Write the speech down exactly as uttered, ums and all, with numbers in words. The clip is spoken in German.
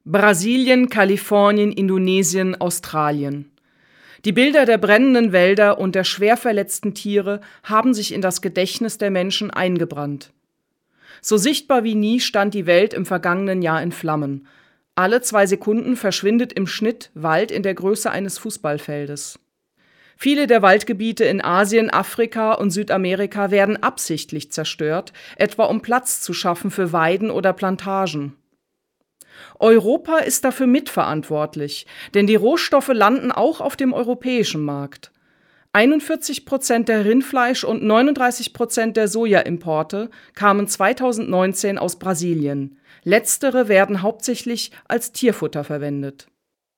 Brasilien, Kalifornien, Indonesien, Australien. Die Bilder der brennenden Wälder und der schwer verletzten Tiere haben sich in das Gedächtnis der Menschen eingebrannt. So sichtbar wie nie stand die Welt im vergangenen Jahr in Flammen. Alle zwei Sekunden verschwindet im Schnitt Wald in der Größe eines Fußballfeldes. Viele der Waldgebiete in Asien, Afrika und Südamerika werden absichtlich zerstört, etwa um Platz zu schaffen für Weiden oder Plantagen. Europa ist dafür mitverantwortlich, denn die Rohstoffe landen auch auf dem europäischen Markt. einundvierzig Prozent der Rindfleisch- und neununddreißig Prozent der Sojaimporte kamen zweitausendneunzehn aus Brasilien. Letztere werden hauptsächlich als Tierfutter verwendet.